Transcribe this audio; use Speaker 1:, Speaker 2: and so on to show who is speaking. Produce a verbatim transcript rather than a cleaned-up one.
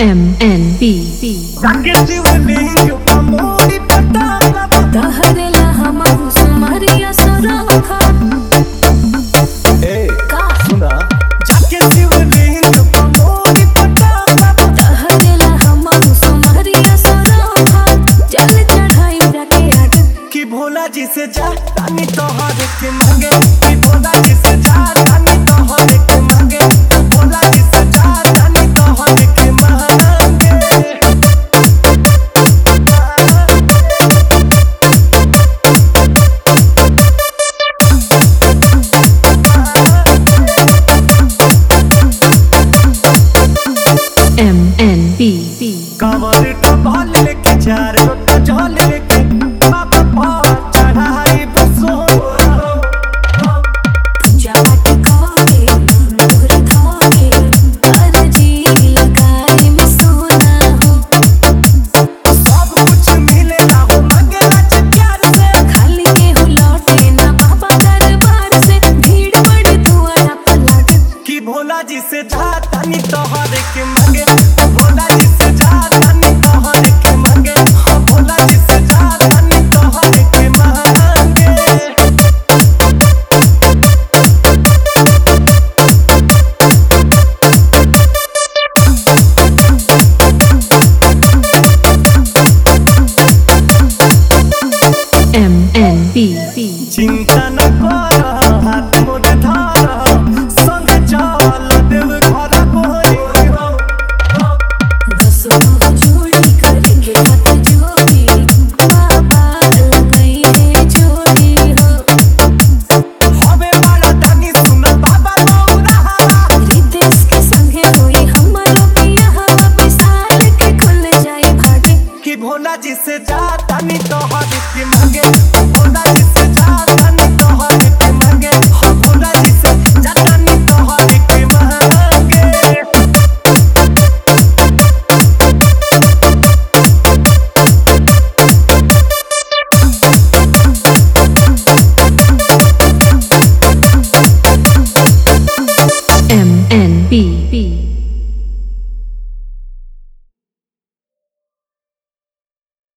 Speaker 1: M N B
Speaker 2: जाके शिवलिंग का मोरी पटाला
Speaker 3: दहरेला हमहु सुमरिया सरोखा
Speaker 2: ए का सुना जाके शिवलिंग का मोरी पटाला
Speaker 3: दहरेला हमहु सुमरिया सरोखा चल चढ़ाई जाके आगे
Speaker 2: कि भोला जी से जा तानी तोहर के मांगे कि भोला जी से जा तानी तोहर के मांगे भोला जी से जा तानी तोहर के मांगे
Speaker 1: M N B
Speaker 2: कांवर का बाल लेके चार रोटा जल लेके